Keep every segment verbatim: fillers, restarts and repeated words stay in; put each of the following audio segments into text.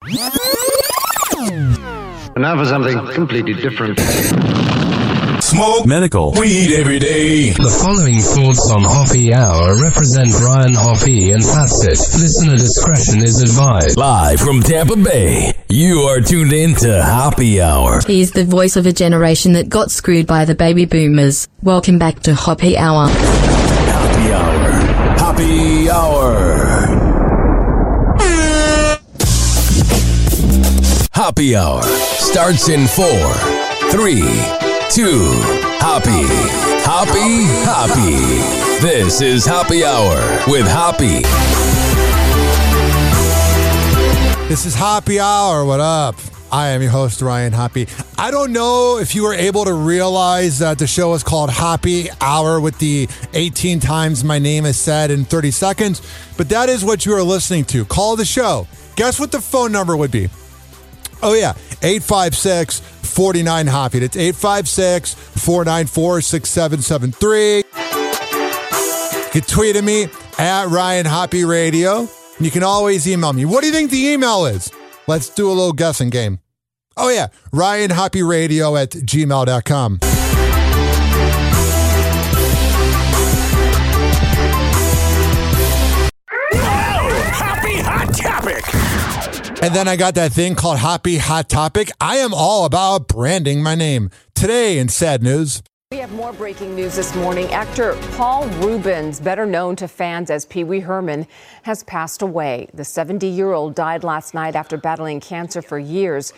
And now for something completely different. Smoke medical weed every day. The following thoughts on Hoppy Hour represent Ryan Hoppy and that's it. Listener discretion is advised. Live from Tampa Bay, you are tuned in to Hoppy Hour. He's the voice of a generation that got screwed by the baby boomers. Welcome back to Hoppy Hour. Hoppy Hour. Hoppy Hour. Hoppy Hour starts in four, three, two, Hoppy, Hoppy, Hoppy. This is Hoppy Hour with Hoppy. This is Hoppy Hour. What up? I am your host, Ryan Hoppy. I don't know if you were able to realize that the show is called Hoppy Hour with the eighteen times my name is said in thirty seconds, but that is what you are listening to. Call the show. Guess what the phone number would be? Oh, yeah, eight five six, four nine, Hoppy. That's eight five six, four nine four, six seven seven three. You can tweet at me at Ryan Hoppy Radio. You can always email me. What do you think the email is? Let's do a little guessing game. Oh, yeah, Ryan Hoppy Radio at gmail dot com. And then I got that thing called Hoppy Hot Topic. I am all about branding my name. Today in sad news. We have more breaking news this morning. Actor Paul Reubens, better known to fans as Pee Wee Herman, has passed away. The seventy-year-old died last night after battling cancer for years.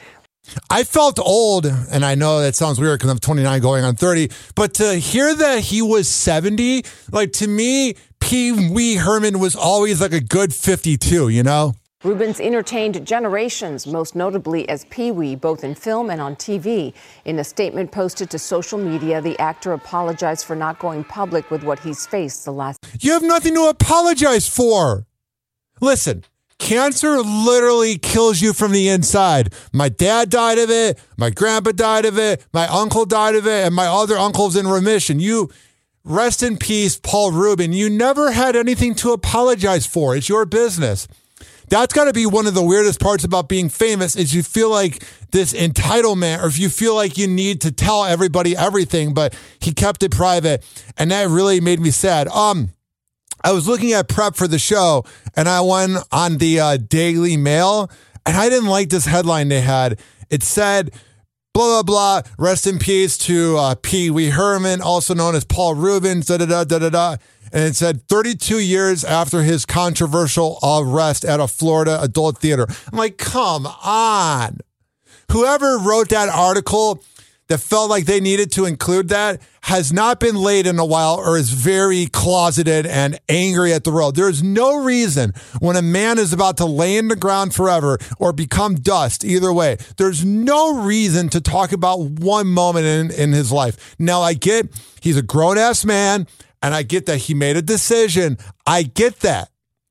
I felt old, and I know that sounds weird because I'm twenty-nine going on thirty, but to hear that he was seventy, like to me, Pee Wee Herman was always like a good fifty-two, you know? Reubens entertained generations, most notably as Pee-wee, both in film and on T V. In a statement posted to social media, the actor apologized for not going public with what he's faced the last... You have nothing to apologize for. Listen, cancer literally kills you from the inside. My dad died of it, my grandpa died of it, my uncle died of it, and my other uncle's in remission. You... Rest in peace, Paul Reubens. You never had anything to apologize for. It's your business. That's got to be one of the weirdest parts about being famous is you feel like this entitlement or if you feel like you need to tell everybody everything, but he kept it private. And that really made me sad. Um, I was looking at prep for the show and I went on the uh, Daily Mail and I didn't like this headline they had. It said, blah, blah, blah, rest in peace to uh, Pee Wee Herman, also known as Paul Reubens, da, da, da, da, da, da. And it said thirty-two years after his controversial arrest at a Florida adult theater. I'm like, come on. Whoever wrote that article that felt like they needed to include that has not been laid in a while or is very closeted and angry at the world. There's no reason when a man is about to lay in the ground forever or become dust, either way, there's no reason to talk about one moment in, in his life. Now, I get he's a grown-ass man. And I get that he made a decision. I get that.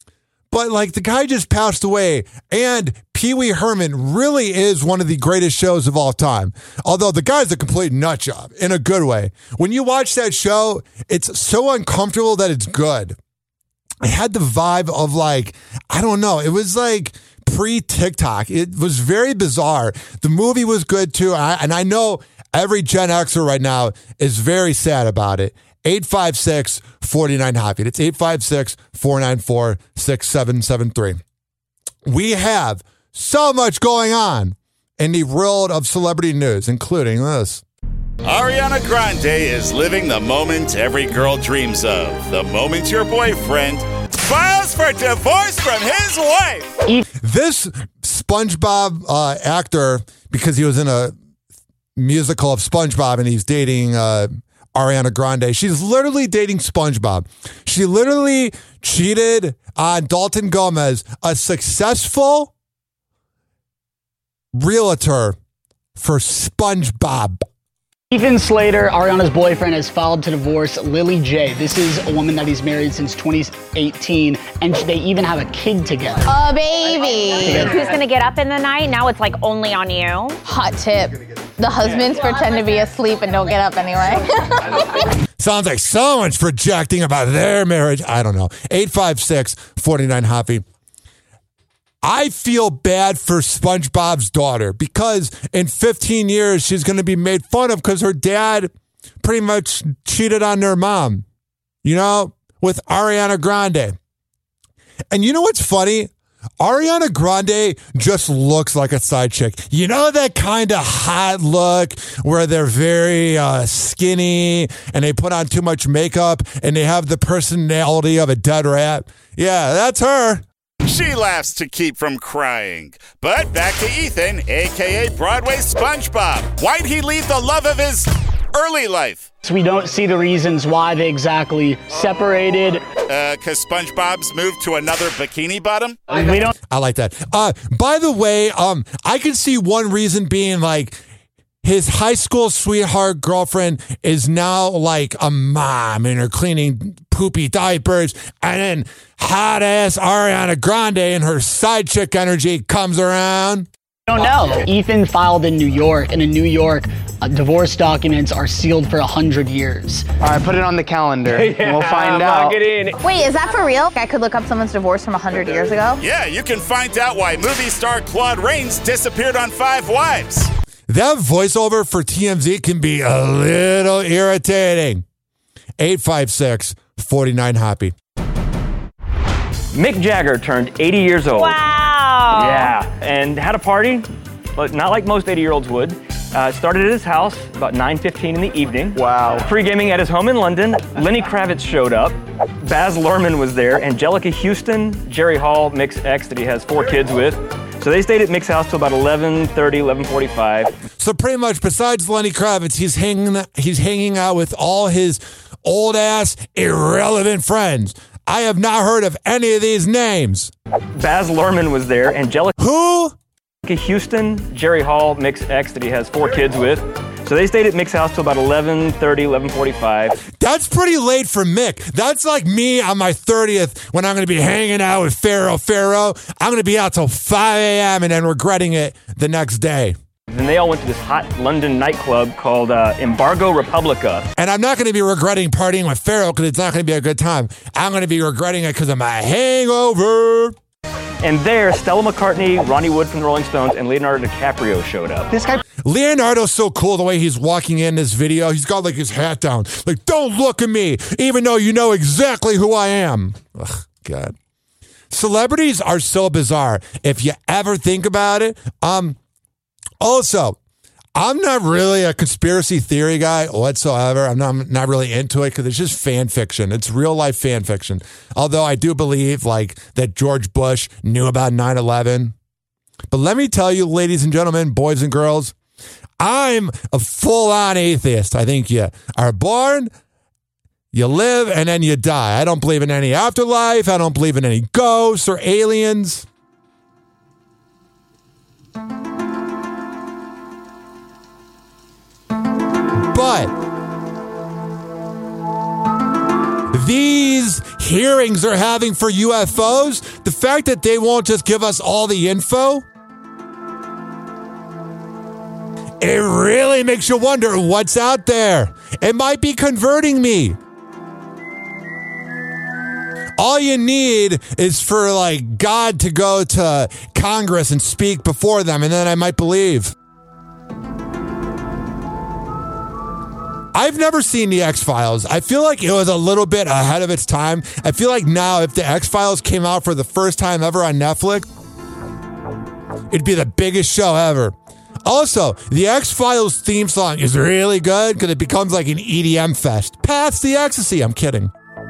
But like the guy just passed away and Pee Wee Herman really is one of the greatest shows of all time. Although the guy's a complete nut job in a good way. When you watch that show, it's so uncomfortable that it's good. It had the vibe of like, I don't know. It was like pre-TikTok. It was very bizarre. The movie was good too. And I know every Gen Xer right now is very sad about it. eight five six, four nine, Hoppy. It's eight five six, four nine four, six seven seven three. We have so much going on in the world of celebrity news, including this. Ariana Grande is living the moment every girl dreams of. The moment your boyfriend files for divorce from his wife. This SpongeBob uh, actor, because he was in a musical of SpongeBob and he's dating... Uh, Ariana Grande. She's literally dating SpongeBob. She literally cheated on Dalton Gomez, a successful realtor for SpongeBob. Ethan Slater, Ariana's boyfriend, has filed to divorce Lily J. This is a woman that he's married since twenty eighteen, and they even have a kid together. A baby. Together. Who's gonna get up in the night? Now it's like only on you. Hot tip. The husbands pretend to be asleep and don't get up anyway. Sounds like someone's projecting about their marriage. I don't know. eight five six, four nine, Hoppy. I feel bad for SpongeBob's daughter because in fifteen years, she's going to be made fun of because her dad pretty much cheated on their mom, you know, with Ariana Grande. And you know what's funny? Ariana Grande just looks like a side chick. You know that kind of hot look where they're very uh, skinny and they put on too much makeup and they have the personality of a dead rat? Yeah, that's her. She laughs to keep from crying. But back to Ethan, a k a. Broadway SpongeBob. Why'd he leave the love of his early life? So we don't see the reasons why they exactly separated. Uh, cause SpongeBob's moved to another Bikini Bottom? We don't. I like that. Uh, by the way, um, I can see one reason being like his high school sweetheart girlfriend is now like a mom and are cleaning poopy diapers, and then hot ass Ariana Grande and her side chick energy comes around. I don't know. Ethan filed in New York, and in New York, uh, divorce documents are sealed for one hundred years. All right, put it on the calendar. Yeah, we'll find out. It in. Wait, is that for real? I could look up someone's divorce from one hundred years ago? Yeah, you can find out why movie star Claude Rains disappeared on Five Wives. That voiceover for T M Z can be a little irritating. eight five six, four nine, Hoppy. Mick Jagger turned eighty years old. Wow. Yeah, and had a party, but not like most eighty-year-olds would. Uh, started at his house about nine fifteen in the evening. Wow. Pre-gaming at his home in London. Lenny Kravitz showed up. Baz Luhrmann was there. Angelica Houston, Jerry Hall, Mick's ex that he has four kids with. So they stayed at Mick's house till about eleven thirty, eleven forty-five. So pretty much, besides Lenny Kravitz, he's hanging he's hanging out with all his old ass irrelevant friends. I have not heard of any of these names. Baz Luhrmann was there. Angelica Who? Houston, Jerry Hall, Mick's ex that he has four kids with. So they stayed at Mick's house till about eleven thirty, eleven forty-five. That's pretty late for Mick. That's like me on my thirtieth when I'm going to be hanging out with Pharaoh Pharaoh. I'm going to be out till five a.m. and then regretting it the next day. Then they all went to this hot London nightclub called uh, Embargo Republica. And I'm not going to be regretting partying with Pharaoh because it's not going to be a good time. I'm going to be regretting it because of my hangover. And there, Stella McCartney, Ronnie Wood from the Rolling Stones, and Leonardo DiCaprio showed up. This guy. Leonardo's so cool the way he's walking in this video. He's got like his hat down. Like, don't look at me, even though you know exactly who I am. Ugh, God. Celebrities are so bizarre. If you ever think about it. Um, also, I'm not really a conspiracy theory guy whatsoever. I'm not, I'm not really into it because it's just fan fiction. It's real life fan fiction. Although I do believe like that George Bush knew about nine eleven. But let me tell you, ladies and gentlemen, boys and girls, I'm a full-on atheist. I think you are born, you live, and then you die. I don't believe in any afterlife. I don't believe in any ghosts or aliens. But these hearings they're having for U F Os, the fact that they won't just give us all the info, it really makes you wonder what's out there. It might be converting me. All you need is for like God to go to Congress and speak before them, and then I might believe. I've never seen the X-Files. I feel like it was a little bit ahead of its time. I feel like now if the X-Files came out for the first time ever on Netflix, it'd be the biggest show ever. Also, the X-Files theme song is really good because it becomes like an E D M fest. Pass the ecstasy. I'm kidding.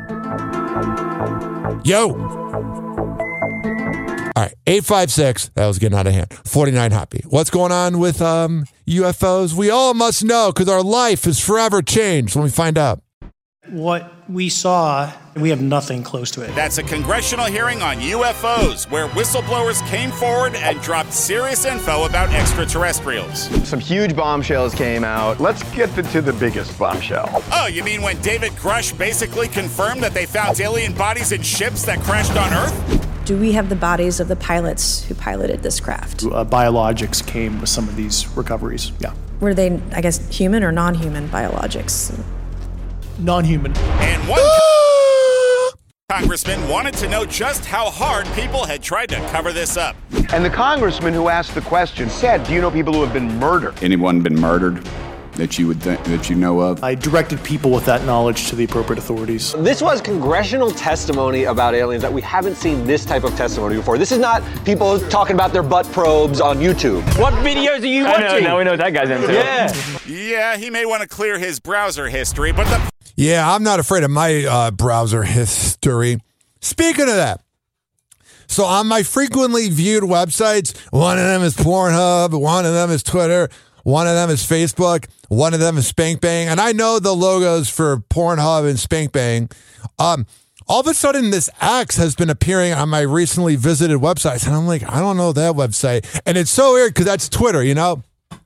Yo. All right, eight five six, that was getting out of hand, forty-nine Hoppy. What's going on with um, U F Os? We all must know because our life is forever changed when we find out. What we saw, we have nothing close to it. That's a congressional hearing on U F Os where whistleblowers came forward and dropped serious info about extraterrestrials. Some huge bombshells came out. Let's get the, to the biggest bombshell. Oh, you mean when David Grush basically confirmed that they found alien bodies in ships that crashed on Earth? Do we have the bodies of the pilots who piloted this craft? Uh, biologics came with some of these recoveries, yeah. Were they, I guess, human or non-human biologics? Non-human. And one... Congressman wanted to know just how hard people had tried to cover this up. And the congressman who asked the question said, do you know people who have been murdered? Anyone been murdered that you would think, that you know of? I directed people with that knowledge to the appropriate authorities. This was congressional testimony about aliens that we haven't seen this type of testimony before. This is not people talking about their butt probes on YouTube. What videos are you I watching? know, now we know what that guy's into. Yeah. Yeah, he may want to clear his browser history, but the Yeah, I'm not afraid of my uh, browser history. Speaking of that, so on my frequently viewed websites, one of them is Pornhub, one of them is Twitter, one of them is Facebook, one of them is Spank Bang, and I know the logos for Pornhub and Spank Bang. Um, all of a sudden, this X has been appearing on my recently visited websites, and I'm like, I don't know that website. And it's so weird because that's Twitter, you know?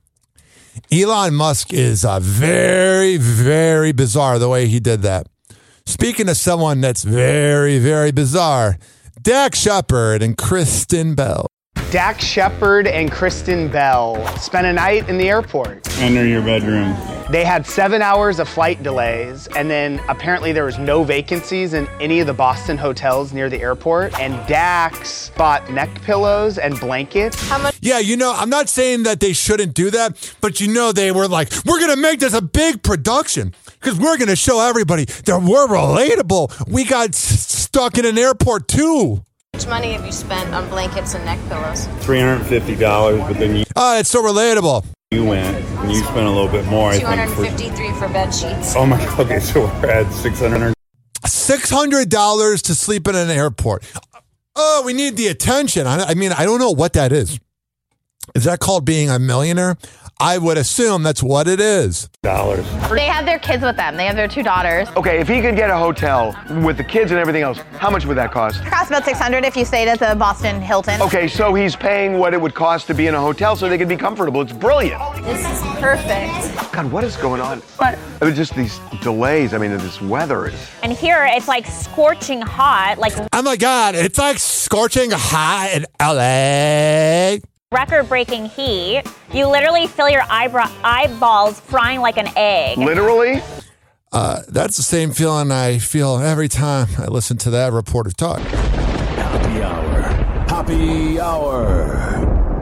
Elon Musk is uh, very, very bizarre the way he did that. Speaking of someone that's very, very bizarre, Dax Shepard and Kristen Bell. Dax Shepard and Kristen Bell spent a night in the airport. Enter your bedroom. They had seven hours of flight delays, and then apparently there was no vacancies in any of the Boston hotels near the airport, and Dax bought neck pillows and blankets. How much? Yeah, you know, I'm not saying that they shouldn't do that, but you know, they were like, we're going to make this a big production because we're going to show everybody that we're relatable. We got s- stuck in an airport too. How much money have you spent on blankets and neck pillows? three hundred fifty dollars, but then you, Oh, it's so relatable. you went and you spent a little bit more, I two hundred think. fifty-three for bed sheets. For, oh my God, okay, so we're at six hundred. six hundred dollars to sleep in an airport. Oh, we need the attention. I, I mean, I don't know what that is. Is that called being a millionaire? I would assume that's what it is. Dollars. They have their kids with them. They have their two daughters. Okay, if he could get a hotel with the kids and everything else, how much would that cost? It costs about six hundred dollars if you stayed at the Boston Hilton. Okay, so he's paying what it would cost to be in a hotel so they could be comfortable. It's brilliant. This is perfect. God, what is going on? What? I mean, just these delays. I mean, this weather is... And here it's like scorching hot, like Oh my God, it's like scorching hot in L A. record-breaking heat. You literally feel your eyebrow eyeballs frying like an egg. Literally? Uh, that's the same feeling I feel every time I listen to that reporter talk. Happy Hour. Happy Hour.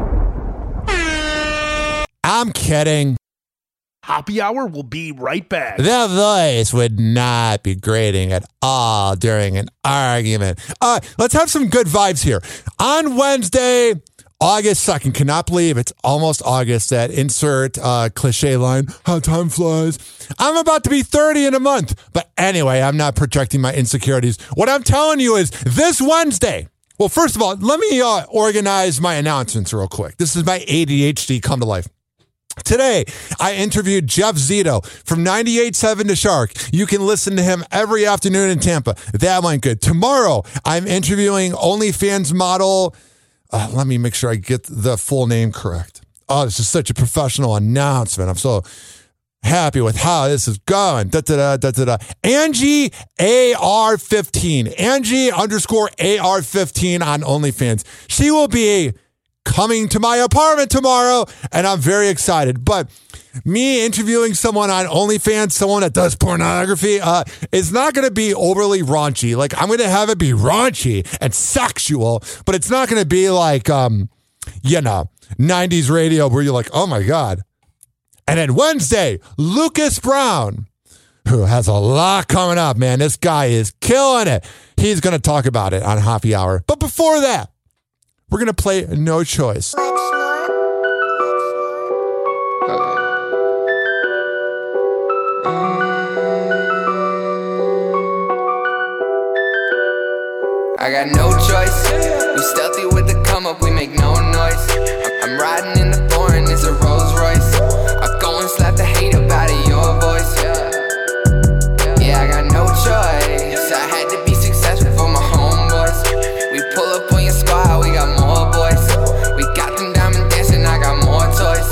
I'm kidding. Happy Hour will be right back. That voice would not be grating at all during an argument. Uh, let's have some good vibes here. On Wednesday, August second, cannot believe it's almost August, that insert uh, cliche line, how time flies. I'm about to be thirty in a month. But anyway, I'm not projecting my insecurities. What I'm telling you is this Wednesday, well, first of all, let me uh, organize my announcements real quick. This is my A D H D come to life. Today, I interviewed Jeff Zito from ninety-eight point seven to Shark. You can listen to him every afternoon in Tampa. That went good. Tomorrow, I'm interviewing OnlyFans model. Uh, let me make sure I get the full name correct. Oh, this is such a professional announcement. I'm so happy with how this is going. Da, da, da, da, da, da. Angie A R fifteen. Angie underscore A R fifteen on OnlyFans. She will be coming to my apartment tomorrow, and I'm very excited. But me interviewing someone on OnlyFans, someone that does pornography, uh, is not going to be overly raunchy. Like, I'm going to have it be raunchy and sexual, but it's not going to be like, um, you know, nineties radio where you're like, oh my God. And then Wednesday, Lucas Brown, who has a lot coming up, man. This guy is killing it. He's going to talk about it on Happy Hour. But before that, we're going to play No Choice. I got no choice. We stealthy with the come up, we make no noise. I'm riding in the foreign, it's a Rolls Royce. I go and slap the hate up out of your voice. Yeah, I got no choice. I had to be successful for my homeboys. We pull up on your squad, we got more boys. We got them diamond dancing, I got more toys.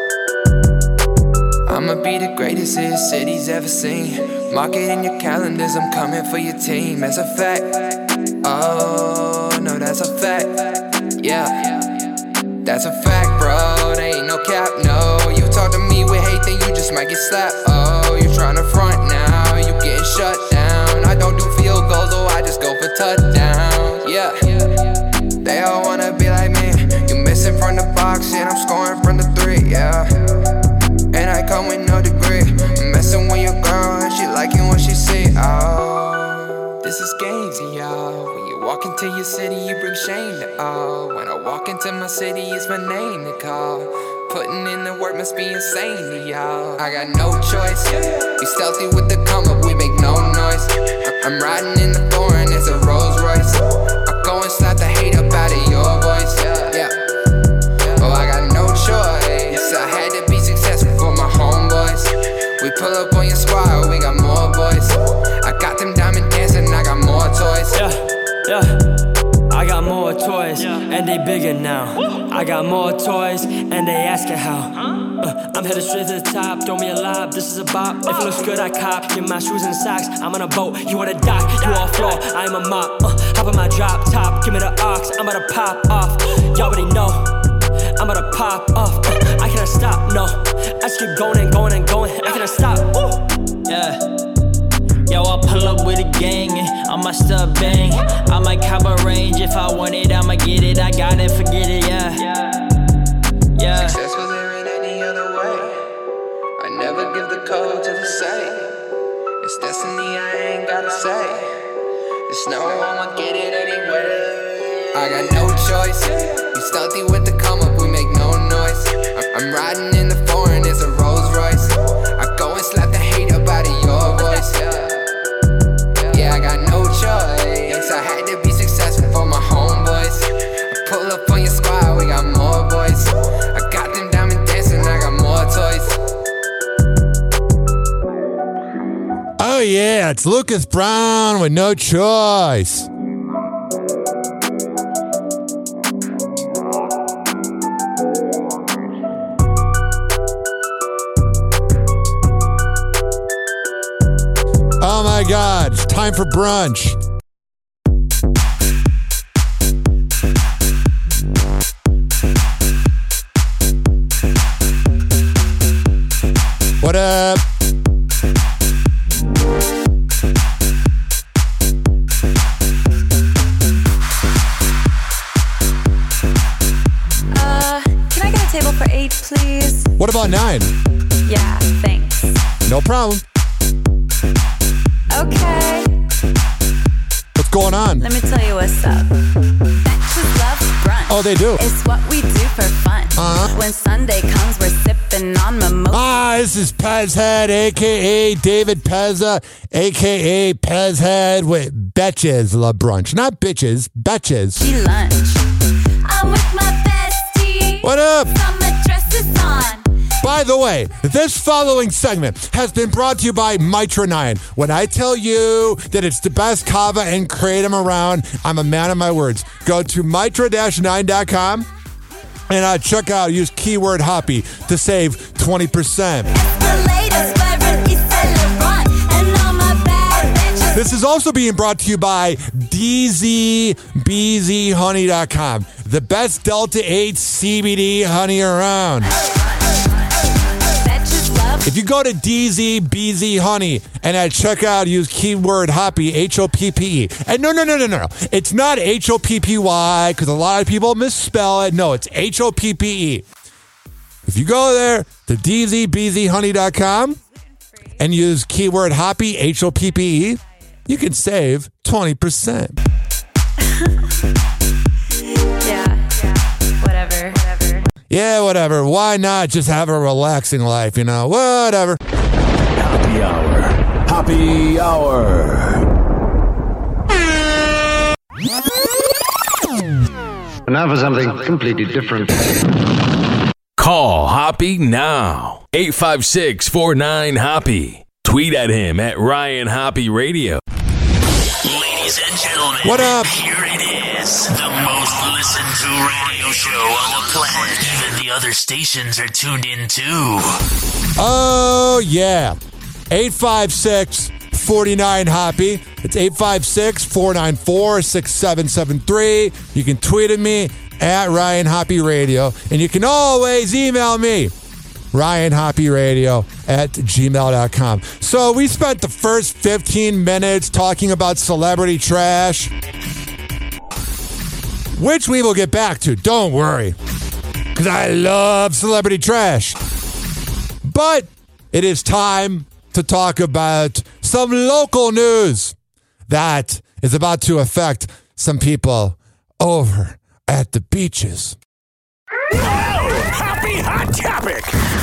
I'ma be the greatest this city's ever seen. Mark it in your calendars, I'm coming for your team. As a fact. Oh, no, that's a fact. Yeah, that's a fact, bro. There ain't no cap, no. You talk to me with hate, then you just might get slapped. Oh, you tryna front now, you getting shut down. I don't do field goals, oh, I just go for touchdowns. Yeah, they all wanna be like me. You missing from the box, and I'm scoring from the three, yeah. And I come with no degree. I'm messing with your girl, and she liking what she see. Oh, this is games, y'all. When you walk into your city, you bring shame to all. When I walk into my city, it's my name to call. Putting in the work must be insane to y'all. I got no choice. Be stealthy with the come up, we make no noise. I'm riding in the foreign, it's a Rolls Royce. I go and slap the hate up out of your voice. Yeah. Oh, I got no choice. I had to be successful for my homeboys. We pull up on your squad, we got more boys. I got them diamond dancing, I got more toys. Yeah, yeah. I got more toys, and they bigger now. I got more toys, and they asking how. Uh, I'm headed straight to the top, throw me a lob, this is a bop. If it looks good, I cop. Get my shoes and socks, I'm on a boat, you on a dock. You all floor, I'm a mop. Uh, hop on my drop top, give me the ox, I'm about to pop off. Y'all already know, I'm about to pop off. Uh, I cannot stop, no. I just keep going and going and going, I cannot stop. Ooh. Yeah. Yo, I'll pull up with a gang, I might start bang. I might cop a range, if I want it, I'ma get it. I got it, forget it, yeah. Yeah. Success was there in any other way. I never give the code to the same. It's destiny, I ain't gotta say. It's no, I'ma get it anyway. I got no choice. We stealthy with the come up, we make no noise. I'm riding in the foreign, it's a Rolls Royce. I go and slap the hate up out of your voice. Yeah, I got no choice. I had to be successful for my homeboys. I pull up on your squad, we got more boys. I got them diamond dancing, I got more toys. Oh, yeah, it's Lucas Brown with No Choice. Oh, my God, it's time for brunch. What up? Uh, can I get a table for eight, please? What about nine? Yeah, thanks. No problem. Okay. What's going on? Let me tell you what's up. Betches love brunch. Oh, they do? It's what we do for fun. Uh-huh. When Sunday comes, we're sipping on mimosa. Ah, this is Pez Head, a k a. David Pezza, a k a. Pez Head with Betches Love Brunch. Not bitches, Betches. Lunch. I'm with my bestie. What up? Summer dresses on. By the way, this following segment has been brought to you by Mitra nine. When I tell you that it's the best kava and kratom around, I'm a man of my words. Go to mitra nine dot com and uh, check out, use keyword Hoppy to save twenty percent. This is also being brought to you by D Z B Z honey dot com, the best Delta eight C B D honey around. If you go to D Z B Z Honey and at checkout use keyword Hoppy, H O P P E. And no, no, no, no, no. It's not H O P P Y because a lot of people misspell it. No, it's H O P P E. If you go there to D Z B Z honey dot com and use keyword Hoppy, H O P P E, you can save twenty percent. Yeah, yeah, whatever, whatever. Yeah, whatever. Why not just have a relaxing life, you know? Whatever. Happy Hour. Happy Hour. And now for something completely different. Call Hoppy now. eight five six, four nine, Hoppy. Tweet at him at Ryan Hoppy Radio. Ladies and gentlemen, what up? Here it is, the most listened to radio show on the planet. Even the other stations are tuned in too. Oh, yeah. eight five six, four nine, Hoppy. It's eight five six, four nine four, six seven seven three. You can tweet at me at Ryan Hoppy Radio. And you can always email me Ryan Hoppy Radio at gmail dot com. So we spent the first fifteen minutes talking about celebrity trash, which we will get back to. Don't worry, because I love celebrity trash. But it is time to talk about some local news that is about to affect some people over at the beaches. Happy Hot Topic!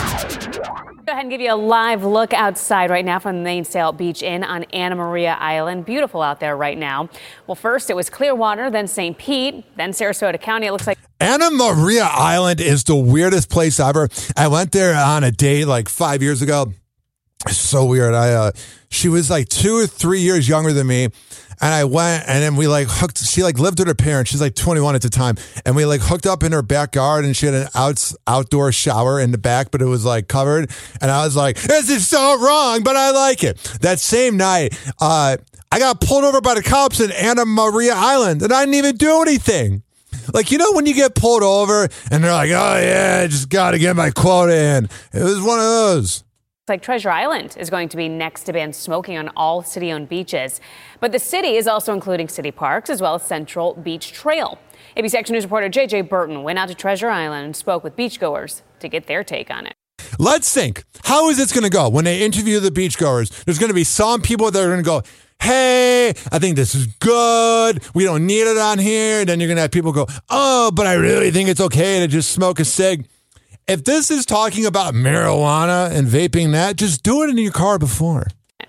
Go ahead and give you a live look outside right now from the Mainsail Beach Inn on Anna Maria Island. Beautiful out there right now. Well, first it was Clearwater, then Saint Pete, then Sarasota County. It looks like Anna Maria Island is the weirdest place ever. I went there on a date like five years ago. It's so weird. I uh, she was like two or three years younger than me. And I went, and then we like hooked, she like lived with her parents. She's like twenty-one at the time. And we like hooked up in her backyard, and she had an outs, outdoor shower in the back, but it was like covered. And I was like, this is so wrong, but I like it. That same night, uh, I got pulled over by the cops in Anna Maria Island, and I didn't even do anything. Like, you know, when you get pulled over and they're like, oh yeah, I just got to get my quota in. It was one of those. Like Treasure Island is going to be next to ban smoking on all city-owned beaches. But the city is also including city parks as well as Central Beach Trail. A B C Action News reporter J J Burton went out to Treasure Island and spoke with beachgoers to get their take on it. Let's think. How is this going to go? When they interview the beachgoers, there's going to be some people that are going to go, hey, I think this is good. We don't need it on here. And then you're going to have people go, oh, but I really think it's okay to just smoke a cig. If this is talking about marijuana and vaping that, just do it in your car before.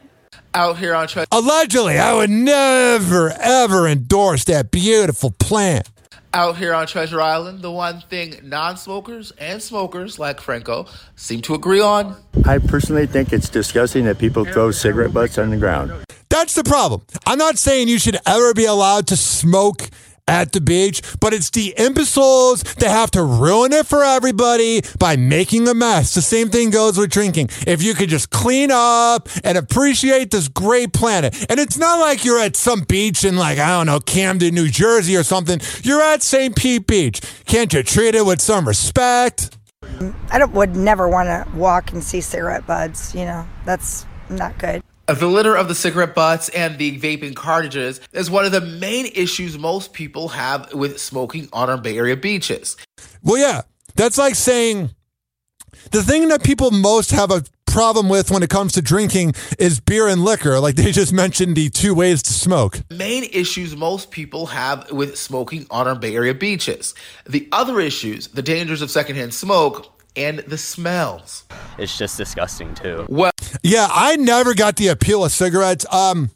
Out here on Treasure. Allegedly, I would never, ever endorse that beautiful plant. Out here on Treasure Island, the one thing non-smokers and smokers like Franco seem to agree on. I personally think it's disgusting that people throw cigarette butts on the ground. That's the problem. I'm not saying you should ever be allowed to smoke at the beach, but it's the imbeciles that have to ruin it for everybody by making a mess. The same thing goes with drinking. If you could just clean up and appreciate this great planet. And it's not like you're at some beach in like, I don't know, Camden, New Jersey or something. You're at Saint Pete Beach. Can't you treat it with some respect? I don't, would never want to walk and see cigarette butts, you know, that's not good. The litter of the cigarette butts and the vaping cartridges is one of the main issues most people have with smoking on our Bay Area beaches. Well, yeah, that's like saying the thing that people most have a problem with when it comes to drinking is beer and liquor. Like they just mentioned the two ways to smoke. Main issues most people have with smoking on our Bay Area beaches. The other issues, the dangers of secondhand smoke, and the smells. It's just disgusting too. Well, yeah, I never got the appeal of cigarettes. Um,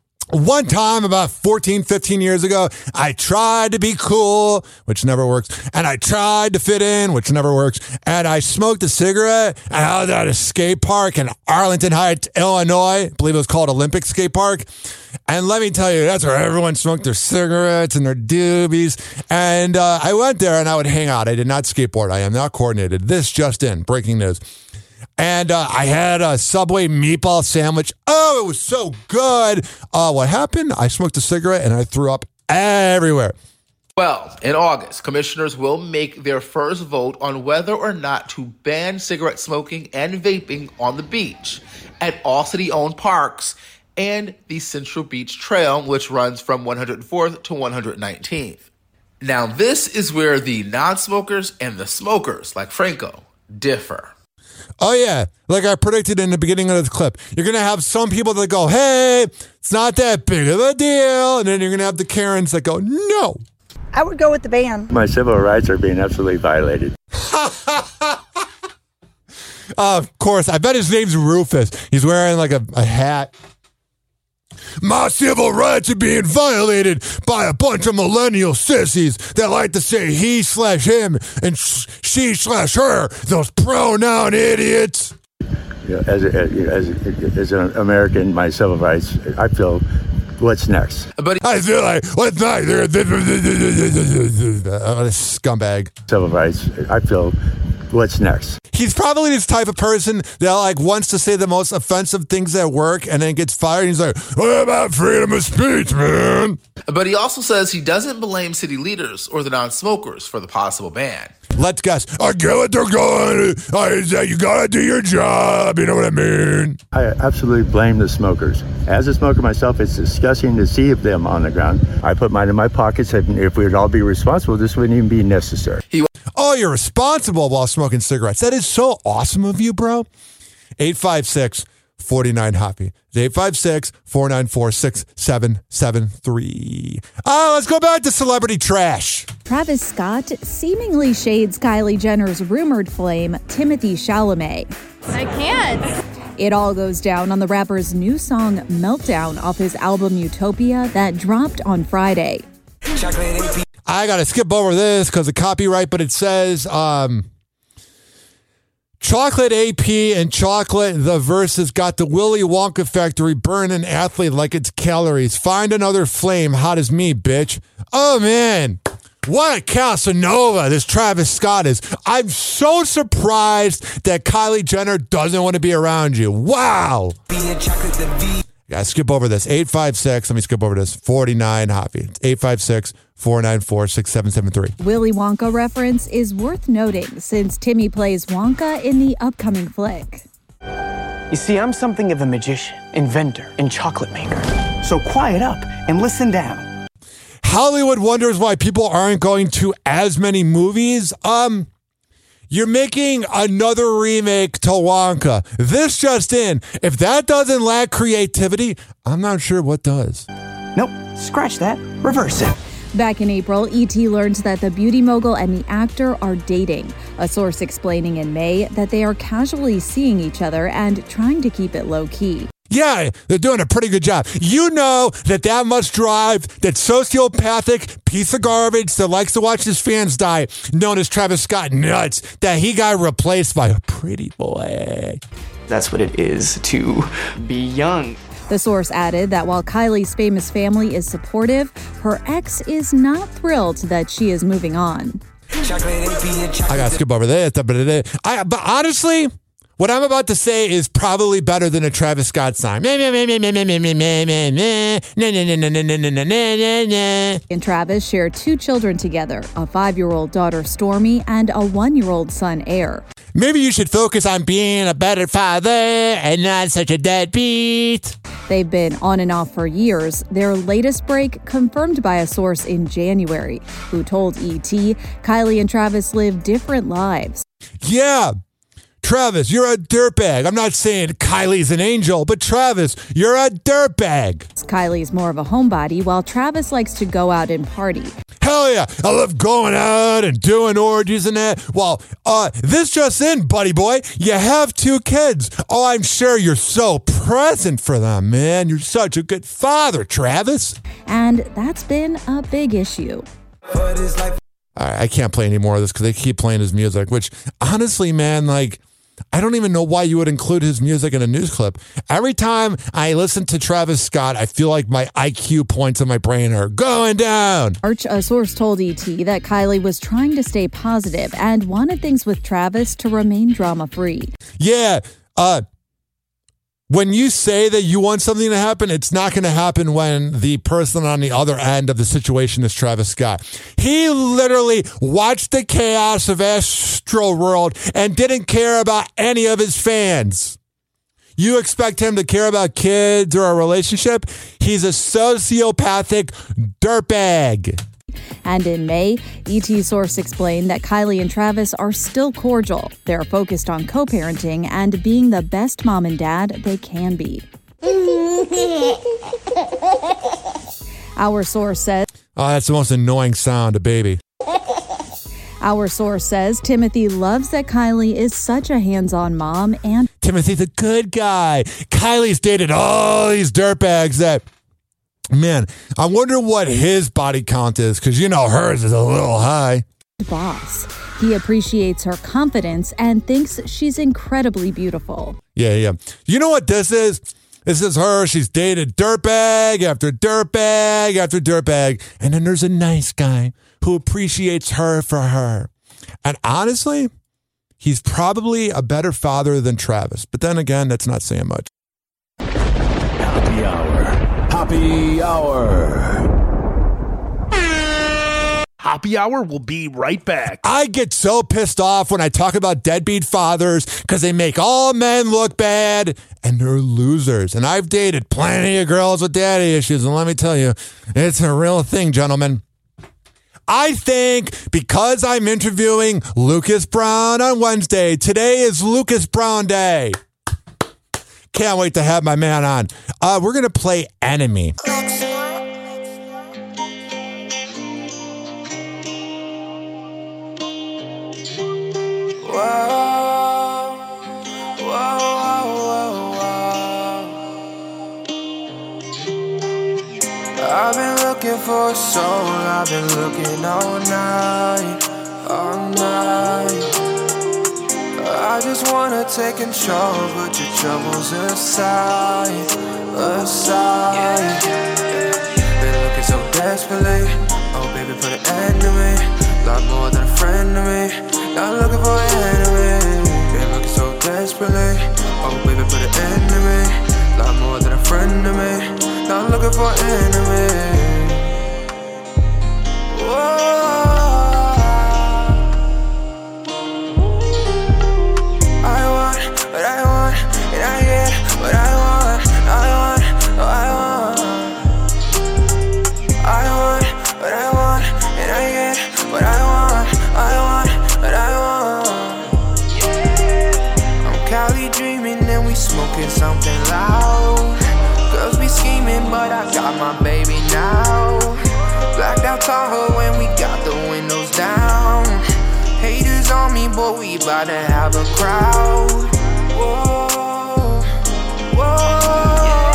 one time about fourteen, fifteen years ago, I tried to be cool, which never works. And I tried to fit in, which never works. And I smoked a cigarette. And I was at a skate park in Arlington Heights, Illinois. I believe it was called Olympic Skate Park. And let me tell you, that's where everyone smoked their cigarettes and their doobies. And uh, I went there and I would hang out. I did not skateboard. I am not coordinated. This just in, breaking news. And uh, I had a Subway meatball sandwich. Oh, it was so good. Uh, what happened? I smoked a cigarette and I threw up everywhere. Well, in August, commissioners will make their first vote on whether or not to ban cigarette smoking and vaping on the beach at all city-owned parks and the Central Beach Trail, which runs from one hundred fourth to one hundred nineteenth. Now, this is where the non-smokers and the smokers, like Franco, differ. Oh, yeah. Like I predicted in the beginning of the clip, you're going to have some people that go, hey, it's not that big of a deal. And then you're going to have the Karens that go, no. I would go with the ban. My civil rights are being absolutely violated. uh, of course. I bet his name's Rufus. He's wearing like a, a hat. My civil rights are being violated by a bunch of millennial sissies that like to say he slash him and sh- she slash her. Those pronoun idiots. You know, as, a, as, a, as an American, my civil rights, I feel, what's next? But I feel like, what's next? uh, scumbag. Civil rights, I feel, what's next? He's probably this type of person that like wants to say the most offensive things at work and then gets fired. And he's like, what about freedom of speech, man? But he also says he doesn't blame city leaders or the non-smokers for the possible ban. Let's guess. I get what they're going. I, you gotta do your job. You know what I mean? I absolutely blame the smokers. As a smoker myself, it's disgusting to see them on the ground. I put mine in my pockets, and if we'd all be responsible, this wouldn't even be necessary. Oh, you're responsible while smoking cigarettes. That is so awesome of you, bro. eight five six, four nine, Hoppy. eight five six, four nine four, six seven seven three. Oh, let's go back to celebrity trash. Travis Scott seemingly shades Kylie Jenner's rumored flame, Timothée Chalamet. I can't. It all goes down on the rapper's new song, Meltdown, off his album Utopia that dropped on Friday. I got to skip over this because of copyright, but it says... um. Chocolate A P and Chocolate The Versus got the Willy Wonka factory burning athlete like it's calories. Find another flame hot as me, bitch. Oh, man. What a Casanova this Travis Scott is. I'm so surprised that Kylie Jenner doesn't want to be around you. Wow. Yeah, skip over this. eight five six, let me skip over this. forty-nine, Hoppy. eight five six, four nine four, six seven seven three. Willy Wonka reference is worth noting since Timmy plays Wonka in the upcoming flick. You see, I'm something of a magician, inventor, and chocolate maker. So quiet up and listen down. Hollywood wonders why people aren't going to as many movies. Um... You're making another remake to Wonka. This just in. If that doesn't lack creativity, I'm not sure what does. Nope, scratch that. Reverse it. Back in April, E T learned that the beauty mogul and the actor are dating. A source explaining in May that they are casually seeing each other and trying to keep it low-key. Yeah, they're doing a pretty good job. You know that that must drive that sociopathic piece of garbage that likes to watch his fans die, known as Travis Scott, nuts, that he got replaced by a pretty boy. That's what it is to be young. The source added that while Kylie's famous family is supportive, her ex is not thrilled that she is moving on. I gotta skip over this. I, but honestly... What I'm about to say is probably better than a Travis Scott song. And Travis share two children together, a five-year-old daughter, Stormy, and a one-year-old son, Air. Maybe you should focus on being a better father and not such a deadbeat. They've been on and off for years. Their latest break confirmed by a source in January, who told E T Kylie and Travis live different lives. Yeah. Travis, you're a dirtbag. I'm not saying Kylie's an angel, but Travis, you're a dirtbag. Kylie's more of a homebody, while Travis likes to go out and party. Hell yeah, I love going out and doing orgies and that. Well, uh, this just in, buddy boy, you have two kids. Oh, I'm sure you're so present for them, man. You're such a good father, Travis. And that's been a big issue. All right, I can't play any more of this because they keep playing his music, which honestly, man, like, I don't even know why you would include his music in a news clip. Every time I listen to Travis Scott, I feel like my I Q points in my brain are going down. Arch, a source told E T that Kylie was trying to stay positive and wanted things with Travis to remain drama-free. Yeah, uh, when you say that you want something to happen, it's not going to happen when the person on the other end of the situation is Travis Scott. He literally watched the chaos of Astroworld and didn't care about any of his fans. You expect him to care about kids or a relationship? He's a sociopathic dirtbag. And in May, E T source explained that Kylie and Travis are still cordial. They're focused on co-parenting and being the best mom and dad they can be. Our source says... Oh, that's the most annoying sound, a baby. Our source says Timothy loves that Kylie is such a hands-on mom and... Timothy's a good guy. Kylie's dated all these dirtbags that... Man, I wonder what his body count is, because, you know, hers is a little high. Boss. He appreciates her confidence and thinks she's incredibly beautiful. Yeah, yeah. You know what this is? This is her. She's dated dirtbag after dirtbag after dirtbag. And then there's a nice guy who appreciates her for her. And honestly, he's probably a better father than Travis. But then again, that's not saying much. Happy Hour. Happy Hour. Happy Hour will be right back. I get so pissed off when I talk about deadbeat fathers because they make all men look bad and they're losers. And I've dated plenty of girls with daddy issues, and let me tell you, it's a real thing, gentlemen. I think because I'm interviewing Lucas Brown on Wednesday, today is Lucas Brown Day. Can't wait to have my man on. Uh, we're going to play Enemy. Whoa, whoa, whoa, whoa. I've been looking for a soul, I've been looking all night, all night. I just wanna take control, put your troubles aside, aside. Been looking so desperately, oh baby put an end to me, lot more than a friend to me. Not looking for an enemy, been looking so desperately. Oh baby, put an end to me. Lot more than a friend to me. Not looking for an enemy. Whoa. I want what I want, and I get what I want. I want, oh I want. I want what I want, and I get what I want. I want. But I want, yeah. I'm Cali dreaming and we smoking something loud. Girls be scheming, but I got my baby now. Blacked out Tahoe when we got the windows down. Haters on me, but we bout to have a crowd. Whoa, whoa,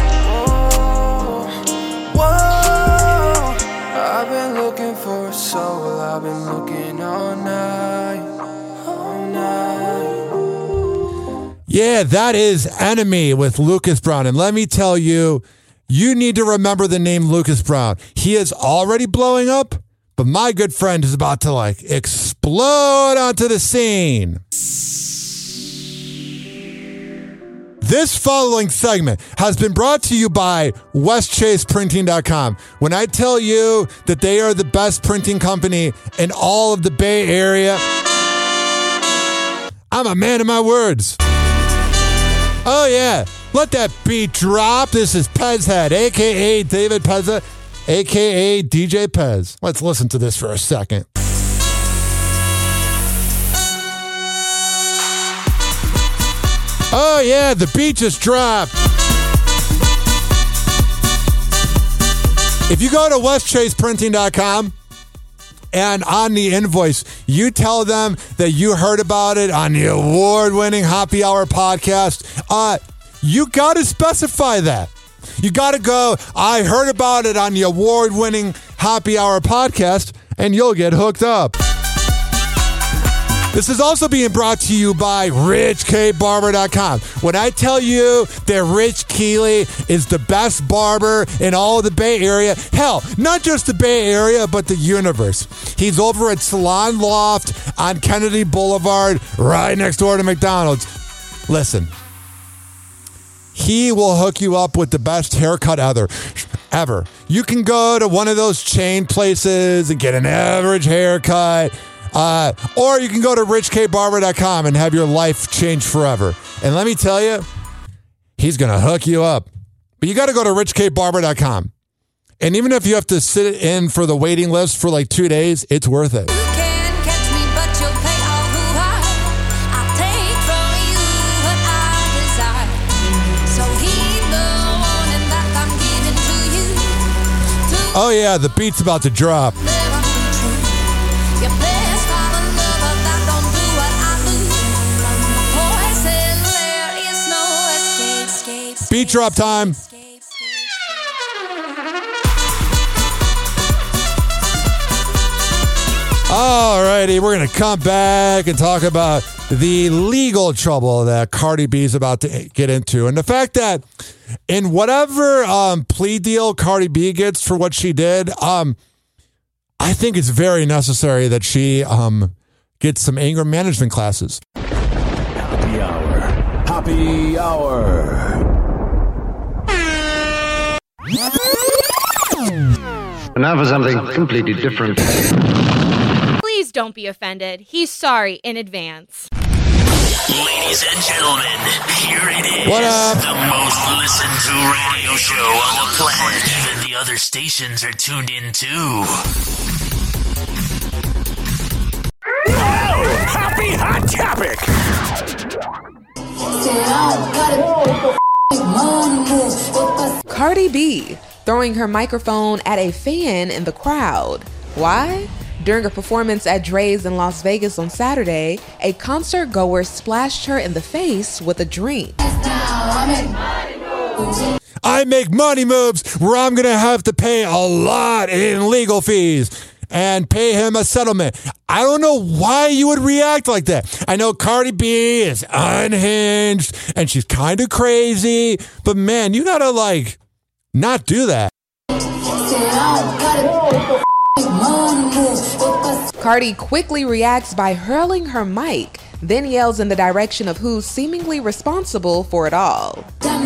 whoa, whoa. I've been looking for a soul, I've been looking all night, all night. Yeah, that is Enemy with Lucas Brown. And let me tell you, you need to remember the name Lucas Brown. He is already blowing up, but my good friend is about to like explode onto the scene. This following segment has been brought to you by west chase printing dot com. When I tell you that they are the best printing company in all of the Bay Area, I'm a man of my words. Oh yeah, let that beat drop. This is Pezhead, a k a. David Pezza, a k a. D J Pez. Let's listen to this for a second. Oh yeah, the beat just dropped. If you go to west chase printing dot com and on the invoice, you tell them that you heard about it on the award-winning Happy Hour podcast, uh, you got to specify that. You got to go, I heard about it on the award-winning Happy Hour podcast, and you'll get hooked up. This is also being brought to you by rich k barber dot com. When I tell you that Rich Keeley is the best barber in all of the Bay Area, hell, not just the Bay Area, but the universe. He's over at Salon Loft on Kennedy Boulevard, right next door to McDonald's. Listen, he will hook you up with the best haircut ever. Ever. You can go to one of those chain places and get an average haircut. Uh, or you can go to rich k barber dot com and have your life change forever. And let me tell you, he's going to hook you up. But you got to go to rich k barber dot com. And even if you have to sit in for the waiting list for like two days, it's worth it. Oh yeah, the beat's about to drop. Beat drop time. Alrighty, we're going to come back and talk about the legal trouble that Cardi B is about to get into. And the fact that in whatever um, plea deal Cardi B gets for what she did, um, I think it's very necessary that she um, gets some anger management classes. Happy Hour. Happy Hour. And now for something completely different. Please don't be offended. He's sorry in advance. Ladies and gentlemen, here it is. What up? The most listened to radio show on the planet. Even the other stations are tuned in too. Oh, happy hot topic. Cardi B throwing her microphone at a fan in the crowd. Why? During a performance at Dre's in Las Vegas on Saturday, a concert goer splashed her in the face with a drink. I make money moves where I'm going to have to pay a lot in legal fees and pay him a settlement. I don't know why you would react like that. I know Cardi B is unhinged and she's kind of crazy, but man, you got to like not do that. Cardi quickly reacts by hurling her mic, then yells in the direction of who's seemingly responsible for it all.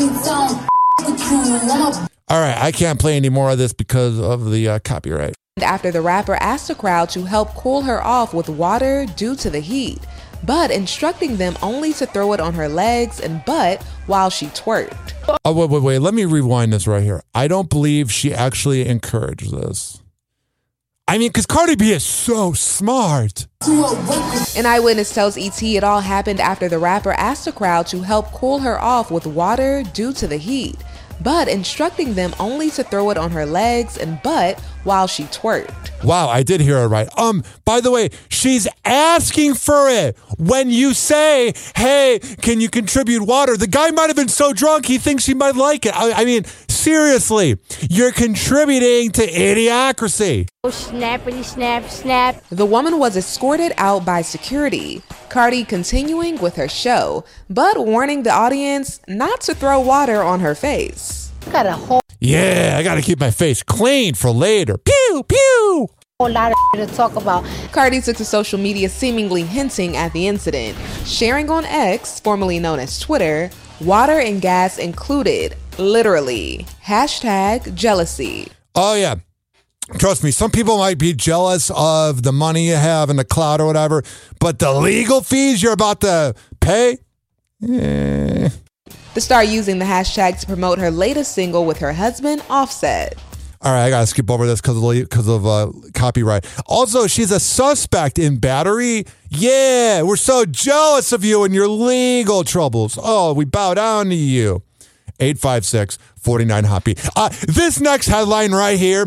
All right, I can't play any more of this because of the uh, copyright. After the rapper asked the crowd to help cool her off with water due to the heat, but instructing them only to throw it on her legs and butt while she twerked. Oh, wait, wait, wait. Let me rewind this right here. I don't believe she actually encouraged this. I mean, because Cardi B is so smart. An eyewitness tells E T it all happened after the rapper asked the crowd to help cool her off with water due to the heat, but instructing them only to throw it on her legs and butt while she twerked. Wow, I did hear it right. Um, by the way, she's asking for it. When you say, hey, can you contribute water? The guy might have been so drunk he thinks she might like it. I, I mean, seriously, you're contributing to idiocracy. Oh, snappity snap snap. The woman was escorted out by security, Cardi continuing with her show, but warning the audience not to throw water on her face. Got a whole Yeah, I got to keep my face clean for later. Pew, pew. whole lot of to talk about. Cardi took to social media seemingly hinting at the incident, sharing on X, formerly known as Twitter, water and gas included, literally. Hashtag jealousy. Oh, yeah. Trust me, some people might be jealous of the money you have in the cloud or whatever, but the legal fees you're about to pay? Eh. The star using the hashtag to promote her latest single with her husband, Offset. All right, I got to skip over this because of, because of uh, copyright. Also, she's a suspect in battery. Yeah, we're so jealous of you and your legal troubles. Oh, we bow down to you. eight five six, four nine, Hoppy. Uh, this next headline right here.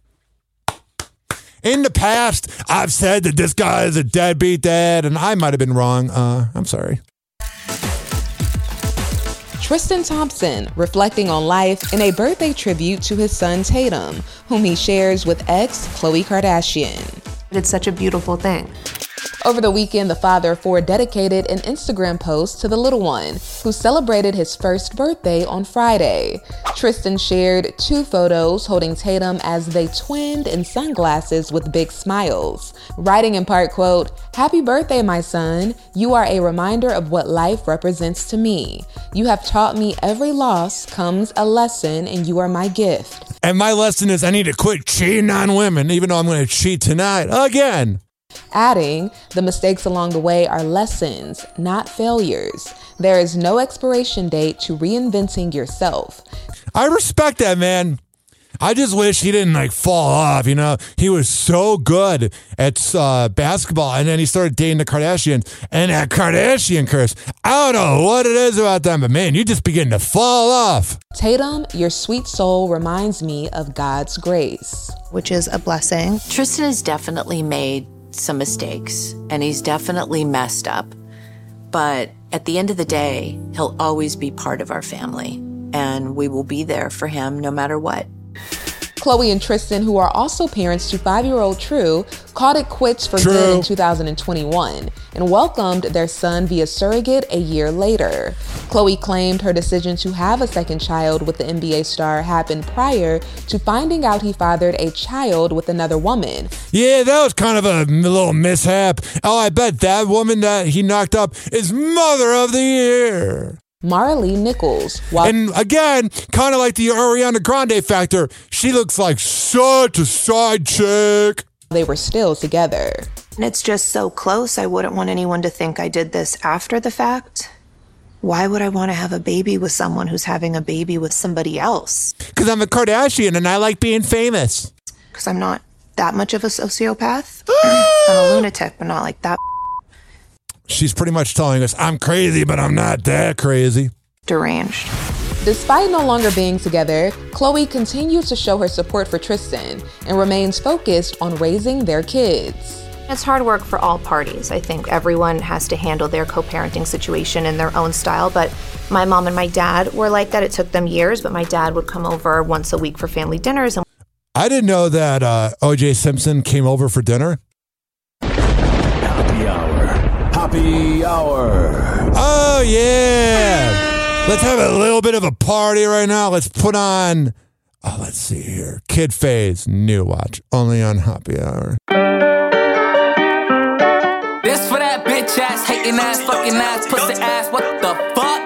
In the past, I've said that this guy is a deadbeat dad, and I might have been wrong. Uh, I'm sorry. Tristan Thompson reflecting on life in a birthday tribute to his son Tatum, whom he shares with ex Khloe Kardashian. It's such a beautiful thing. Over the weekend, the father of four dedicated an Instagram post to the little one, who celebrated his first birthday on Friday. Tristan shared two photos holding Tatum as they twinned in sunglasses with big smiles, writing in part, quote, "Happy birthday, my son. You are a reminder of what life represents to me. You have taught me every loss comes a lesson, and you are my gift." And my lesson is I need to quit cheating on women, even though I'm going to cheat tonight again. Adding, the mistakes along the way are lessons, not failures. There is no expiration date to reinventing yourself. I respect that, man. I just wish he didn't like fall off, you know. He was so good at uh, basketball, and then he started dating the Kardashians, and that Kardashian curse. I don't know what it is about them, but man, you just begin to fall off. Tatum, your sweet soul reminds me of God's grace. Which is a blessing. Tristan has definitely made some mistakes, and he's definitely messed up. But at the end of the day, he'll always be part of our family, and we will be there for him no matter what. Khloe and Tristan, who are also parents to five-year-old True, called it quits for True. good in two thousand twenty-one and welcomed their son via surrogate a year later. Khloe claimed her decision to have a second child with the N B A star happened prior to finding out he fathered a child with another woman. Yeah, that was kind of a little mishap. Oh, I bet that woman that he knocked up is Mother of the Year. Maralee Nichols. While- and again, kind of like the Ariana Grande factor, she looks like such a side chick. They were still together. And it's just so close, I wouldn't want anyone to think I did this after the fact. Why would I want to have a baby with someone who's having a baby with somebody else? Because I'm a Kardashian and I like being famous. Because I'm not that much of a sociopath. I'm a lunatic, but not like that. She's pretty much telling us, I'm crazy, but I'm not that crazy. Deranged. Despite no longer being together, Khloe continues to show her support for Tristan and remains focused on raising their kids. It's hard work for all parties. I think everyone has to handle their co-parenting situation in their own style, but my mom and my dad were like that. It took them years, but my dad would come over once a week for family dinners. And I didn't know that uh, O J Simpson came over for dinner. Happy hour. Happy hour. Oh, yeah. Let's have a little bit of a party right now. Let's put on, oh, let's see here. Kid Phase, new watch, only on Happy Hour. This for that bitch ass, hating ass, fucking ass, pussy ass, what the fuck?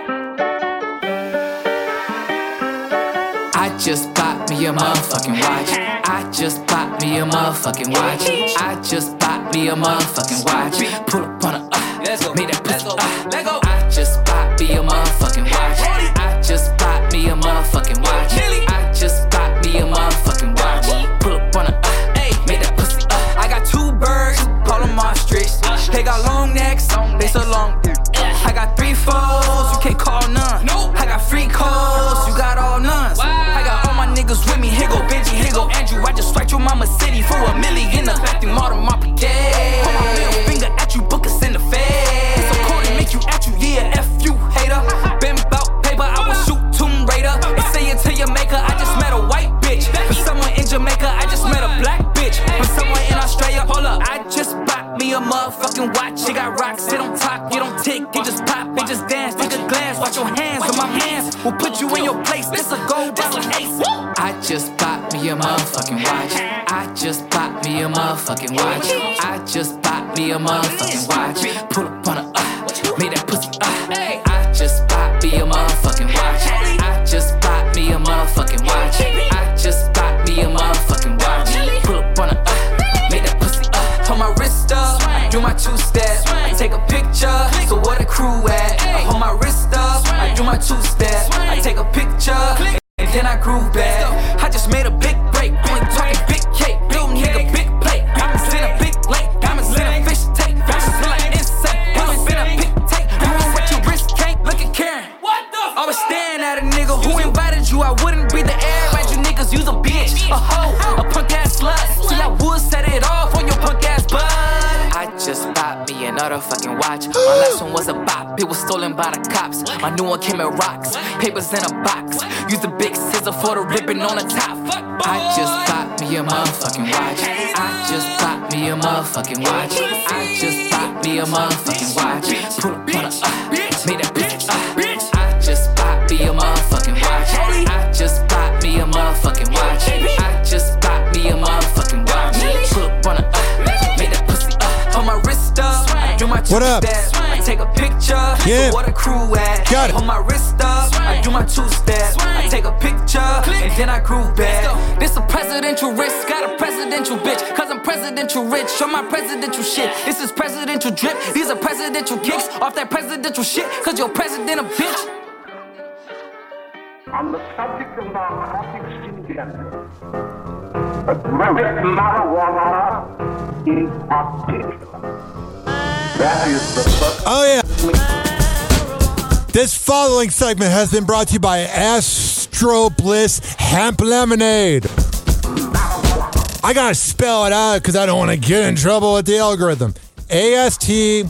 I just bought me a motherfucking watch. I just bought me a motherfucking watch. I just bought me a motherfucking watch. Pull up on a, uh, made that pussy, uh, let go. I just bought me a motherfucking watch. I just bought me a motherfucking watch. I just bought me a motherfucking watch. Pull up on a, uh, made that pussy, uh. I got two birds, call them ostrich. They got long necks, they so long. I got three foes, you can't call none. I got free calls, you got all nuns. I got all my niggas with me, here go Benji, here go Andrew. I just swiped your mama city for a million in the back, them all my brigade. Put my middle finger at you, book us in the face. It's so cold to make you at you, yeah, F you, hater. Been bout paper, I will shoot Tomb Raider. And say it to your maker, I just met a white bitch. For someone in Jamaica, I just met a black bitch. For someone in Australia, hold up, I just bought me a motherfucking watch. It got rocks, sit on top, you don't tick, it just pop, it just dance, take a glance, watch your hands on my hands. We'll put you in your place, this a gold dollar ace. I just bought me a motherfucking watch. I just bought me a motherfucking watch. I just bought me a motherfucking watch. Pull up on a, uh, made that pussy, uh. I just bought me a motherfucking watch. I just bought me a motherfucking watch. I just bought me a motherfucking watch. Pull up on a, uh, made that pussy, uh. Hold my wrist up, do my two-step. I take a picture, so where the crew at? I hold my wrist up, I do my two-step. I take a picture, and then I groove back. I just made a big break, only talking big cake. Little nigga, big plate. Diamonds in a big lake, diamonds in a fish tank. Diamonds feel like insane, diamonds in a big tank. You want what your wrist can't? Look at Karen. I was staring at a nigga who invited you. I wouldn't breathe the air, right? You niggas use a bitch, a hoe, a punk ass slut. See, I would set it off on your punk ass butt. I just bought me another fucking watch. My last one was a bop, it was stolen by the cops. My new one came in rocks, papers in a box. Use the big scissor for the ribbon on the top. I just bought me a motherfucking watch. I just bought me a motherfucking watch. I just bought me a motherfucking watch. Pull up on a, uh, made that bitch, uh. I just bought me a motherfucking watch. I just bought me a motherfucking watch. I just bought me a motherfucking watch. Pull up on a, uh, made that pussy, uh. On my wrist up, I do my What up? two-step. I take a picture, Yeah. so where the crew at? Got it. On my wrist up, I do my two-step. I take a picture, and then I groove back. This a presidential risk, got a presidential bitch. Cause I'm presidential rich, on my presidential shit. This is presidential drip, these are presidential kicks. Off that presidential shit, cause your president a bitch. On the subject of narcotics in general, marijuana in particular. That is the first. Oh, yeah. This following segment has been brought to you by Astro Bliss Hemp Lemonade. I gotta spell it out because I don't want to get in trouble with the algorithm. A S T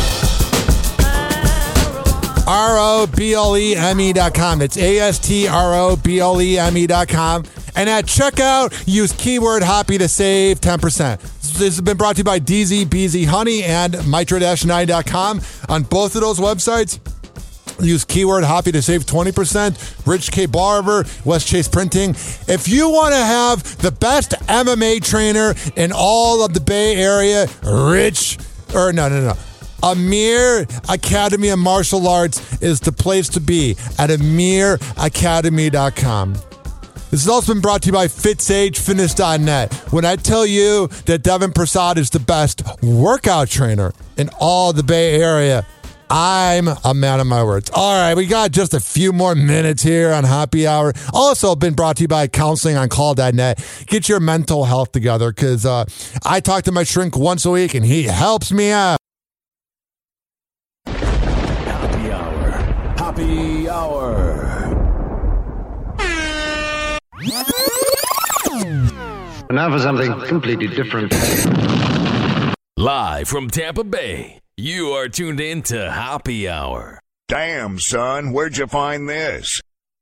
R O B L E M E dot com. It's A S T R O B L E M E dot com. And at checkout, use keyword Hoppy to save ten percent. This has been brought to you by D Z B Z Honey and Mitra nine dot com. On both of those websites, use keyword Hoppy to save twenty percent. Rich K. Barber, West Chase Printing. If you want to have the best M M A trainer in all of the Bay Area, Rich, or no, no, no. Amir Academy of Martial Arts is the place to be at amir academy dot com. This has also been brought to you by FitSage Fitness dot net. When I tell you that Devin Prasad is the best workout trainer in all the Bay Area, I'm a man of my words. All right, we got just a few more minutes here on Happy Hour. Also been brought to you by counseling on call dot net. Get your mental health together because uh, I talk to my shrink once a week and he helps me out. Happy Hour. Happy Hour. Now for something completely different. Live from Tampa Bay, you are tuned in to Happy Hour. Damn, son, where'd you find this?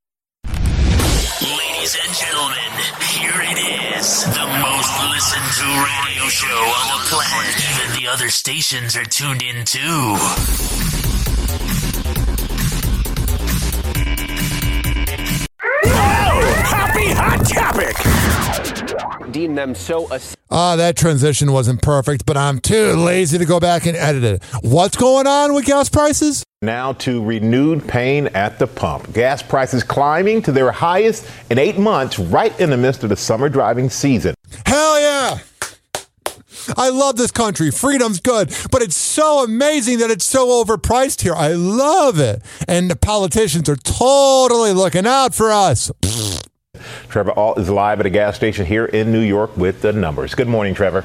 Ladies and gentlemen, here it is. The most listened to radio show on the planet. Even the other stations are tuned in too. Happy Hot Topic! Deem them so. Ah, uh, that transition wasn't perfect, but I'm too lazy to go back and edit it. What's going on with gas prices? Now to renewed pain at the pump. Gas prices climbing to their highest in eight months, right in the midst of the summer driving season. Hell yeah! I love this country. Freedom's good, but it's so amazing that it's so overpriced here. I love it. And the politicians are totally looking out for us. Trevor Ault is live at a gas station here in New York with the numbers. Good morning, Trevor.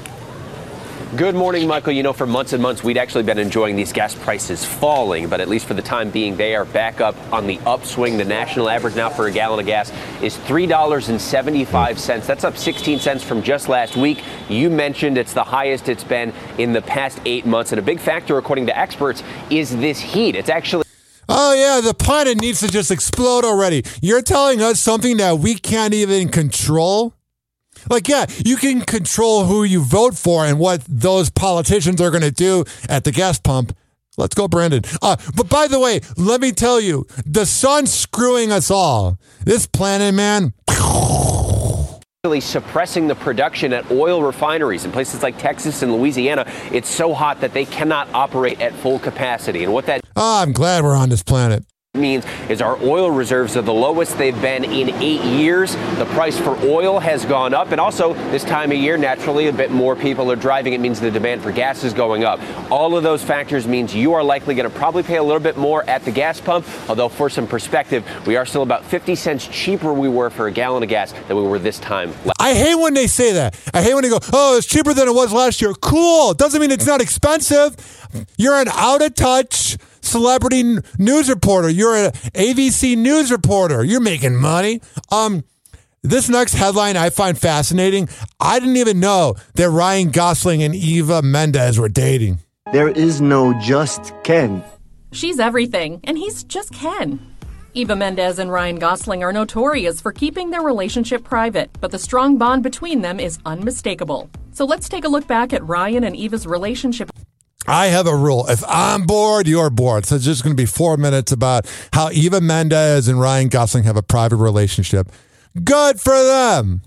Good morning, Michael. You know, for months and months, we'd actually been enjoying these gas prices falling, but at least for the time being, they are back up on the upswing. The national average now for a gallon of gas is three dollars and seventy-five cents. That's up sixteen cents from just last week. You mentioned it's the highest it's been in the past eight months, and a big factor, according to experts, is this heat. It's actually... Oh, yeah, the planet needs to just explode already. You're telling us something that we can't even control? Like, yeah, you can control who you vote for and what those politicians are going to do at the gas pump. Let's go, Brandon. Uh, but by the way, let me tell you, the sun's screwing us all. This planet, man... suppressing the production at oil refineries in places like Texas and Louisiana. It's so hot that they cannot operate at full capacity. And what that oh, I'm glad we're on this planet. means is our oil reserves are the lowest they've been in eight years. The price for oil has gone up, and also this time of year, naturally, a bit more people are driving. It means the demand for gas is going up. All of those factors means you are likely going to probably pay a little bit more at the gas pump, although for some perspective, we are still about fifty cents cheaper we were for a gallon of gas than we were this time last. I hate when they say that. I hate when they go, oh, it's cheaper than it was last year. Cool. Doesn't mean it's not expensive. You're an out-of-touch celebrity n- news reporter. You're an A B C news reporter. You're making money. Um, this next headline I find fascinating. I didn't even know that Ryan Gosling and Eva Mendes were dating. There is no just Ken. She's everything, and he's just Ken. Eva Mendes and Ryan Gosling are notorious for keeping their relationship private, but the strong bond between them is unmistakable. So let's take a look back at Ryan and Eva's relationship. I have a rule. If I'm bored, you're bored. So it's just going to be four minutes about how Eva Mendes and Ryan Gosling have a private relationship. Good for them.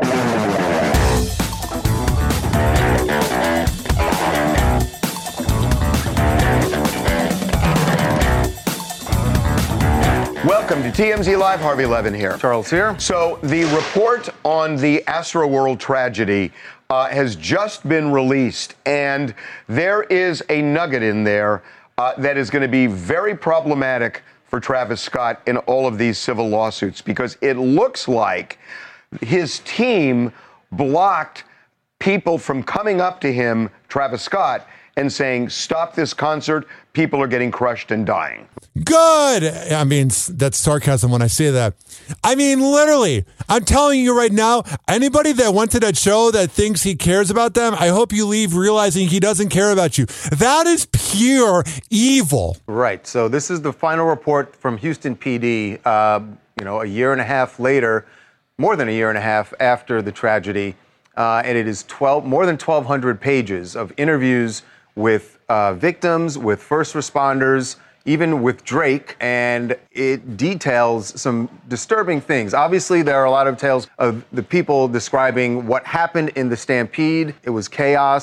Welcome to T M Z Live. Harvey Levin here. Charles here. So the report on the Astroworld tragedy uh, has just been released, and there is a nugget in there uh, that is going to be very problematic for Travis Scott in all of these civil lawsuits, because it looks like his team blocked people from coming up to him, Travis Scott, and saying, stop this concert. People are getting crushed and dying. Good. I mean, that's sarcasm when I say that. I mean, literally, I'm telling you right now, anybody that went to that show that thinks he cares about them, I hope you leave realizing he doesn't care about you. That is pure evil. Right. So this is the final report from Houston P D, uh, you know, a year and a half later, more than a year and a half after the tragedy. Uh, and it is twelve, more than twelve hundred pages of interviews with uh, victims, with first responders, even with Drake, and it details some disturbing things. Obviously, there are a lot of tales of the people describing what happened in the stampede. It was chaos.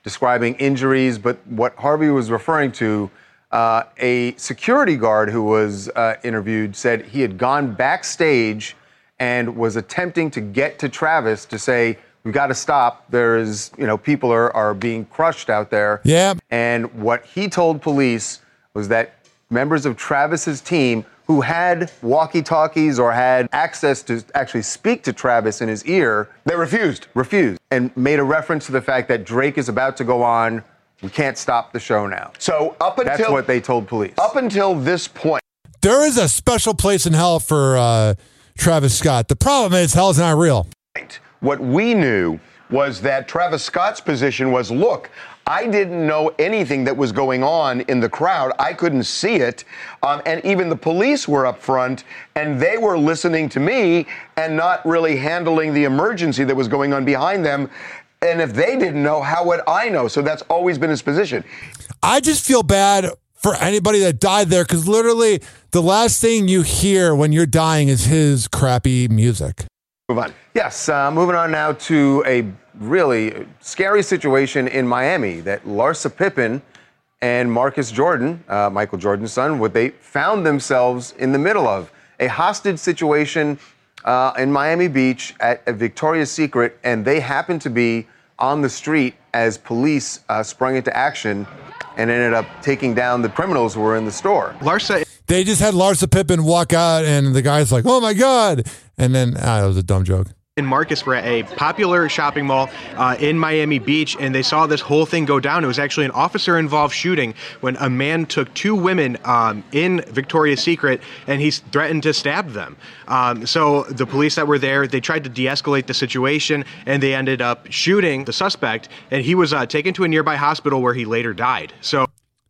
describing injuries. But what Harvey was referring to, uh, a security guard who was uh, interviewed said he had gone backstage and was attempting to get to Travis to say, we got to stop. There is, you know, people are, are being crushed out there. Yeah. And what he told police was that members of Travis's team who had walkie-talkies or had access to actually speak to Travis in his ear, they refused. Refused. And made a reference to the fact that Drake is about to go on. We can't stop the show now. So up until... That's what they told police. Up until this point. There is a special place in hell for uh, Travis Scott. The problem is hell's not real. What we knew was that Travis Scott's position was, look, I didn't know anything that was going on in the crowd. I couldn't see it. Um, and even the police were up front, and they were listening to me and not really handling the emergency that was going on behind them. And if they didn't know, how would I know? So that's always been his position. I just feel bad for anybody that died there, because literally the last thing you hear when you're dying is his crappy music. Move on. Yes, uh, moving on now to a really scary situation in Miami that Larsa Pippen and Marcus Jordan, uh, Michael Jordan's son, what they found themselves in the middle of. A hostage situation uh, in Miami Beach at a Victoria's Secret, and they happened to be on the street as police uh, sprung into action and ended up taking down the criminals who were in the store. Larsa, they just had Larsa Pippen walk out, and the guy's like, "Oh my God!" And then ah, it was a dumb joke. And Marcus were at a popular shopping mall uh, in Miami Beach, and they saw this whole thing go down. It was actually an officer-involved shooting when a man took two women um, in Victoria's Secret, and he threatened to stab them. Um, so the police that were there, they tried to de-escalate the situation, and they ended up shooting the suspect, and he was uh, taken to a nearby hospital where he later died. So,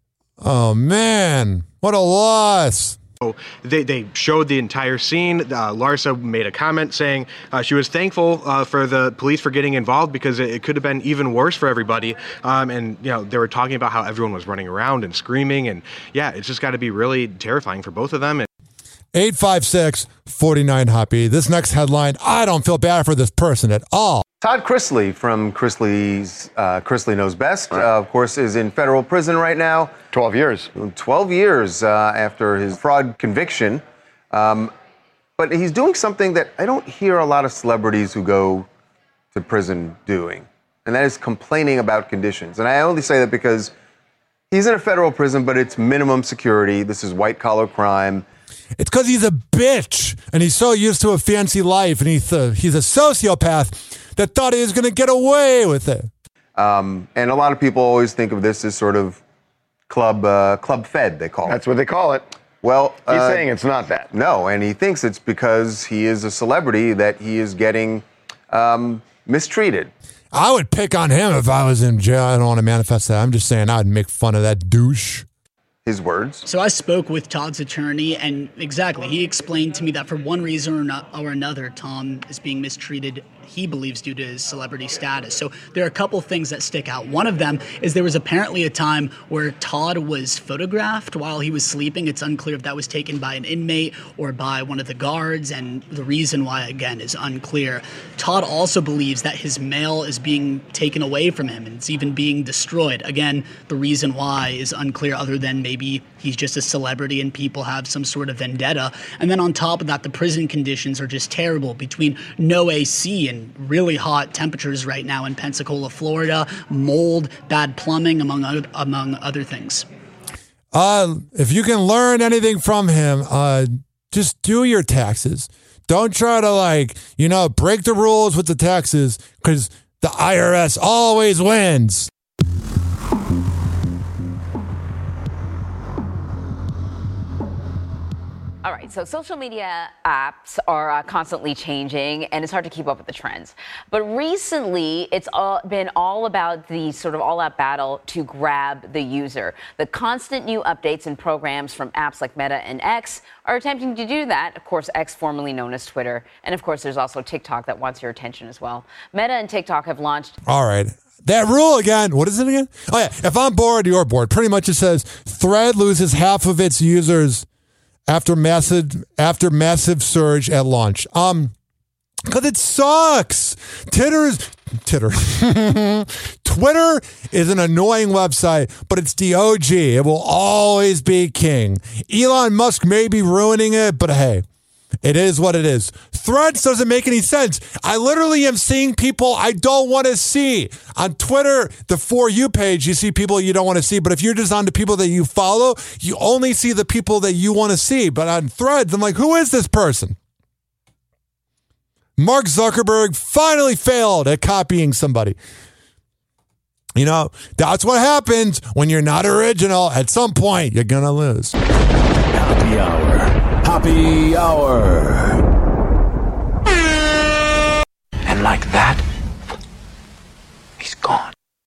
oh man, what a loss. They they showed the entire scene. Uh, Larsa made a comment saying uh, she was thankful uh, for the police for getting involved because it, it could have been even worse for everybody. Um, and, you know, they were talking about how everyone was running around and screaming. And, yeah, it's just got to be really terrifying for both of them. eight five six, four nine, Hoppy. This next headline, I don't feel bad for this person at all. Todd Chrisley from Chrisley's uh, Chrisley Knows Best, uh, of course, is in federal prison right now. twelve years. twelve years uh, after his fraud conviction. Um, but he's doing something that I don't hear a lot of celebrities who go to prison doing, and that is complaining about conditions. And I only say that because he's in a federal prison, but it's minimum security. This is white-collar crime. It's because he's a bitch, and he's so used to a fancy life, and he's a, he's a sociopath that thought he was going to get away with it. Um, and a lot of people always think of this as sort of club uh, club fed, they call it. That's what they call it. Well, he's uh, saying it's not that. No, and he thinks it's because he is a celebrity that he is getting um, mistreated. I would pick on him if I was in jail. I don't want to manifest that. I'm just saying I would make fun of that douche. His words. So I spoke with Todd's attorney, and exactly, he explained to me that for one reason or, not, or another, Tom is being mistreated, he believes, due to his celebrity status. So there are a couple things that stick out. One of them is there was apparently a time where Todd was photographed while he was sleeping. It's unclear if that was taken by an inmate or by one of the guards, and the reason why, again, is unclear. Todd also believes that his mail is being taken away from him, and it's even being destroyed. Again, the reason why is unclear, other than maybe Maybe he's just a celebrity and people have some sort of vendetta. And then on top of that, the prison conditions are just terrible, between no A C and really hot temperatures right now in Pensacola, Florida, mold, bad plumbing, among other, among other things. Uh, if you can learn anything from him, uh, just do your taxes. Don't try to, like, you know, break the rules with the taxes, because the I R S always wins. All right, so social media apps are uh, constantly changing, and it's hard to keep up with the trends. But recently, it's all been all about the sort of all-out battle to grab the user. The constant new updates and programs from apps like Meta and X are attempting to do that. Of course, X, formerly known as Twitter. And of course, there's also TikTok that wants your attention as well. Meta and TikTok have launched... All right. That rule again, what is it again? Oh, yeah. If I'm bored, you're bored. Pretty much it says Thread loses half of its users after massive after massive surge at launch. Um, Because it sucks. Titter's, Titter. Twitter is an annoying website, but it's the O G. It will always be king. Elon Musk may be ruining it, but hey, it is what it is. Threads doesn't make any sense. I literally am seeing people I don't want to see. On Twitter, the For You page, you see people you don't want to see. But if you're just on the people that you follow, you only see the people that you want to see. But on Threads, I'm like, who is this person? Mark Zuckerberg finally failed at copying somebody. You know, that's what happens when you're not original. At some point, you're going to lose. Happy Hour. Happy Hour. And like that, he's gone.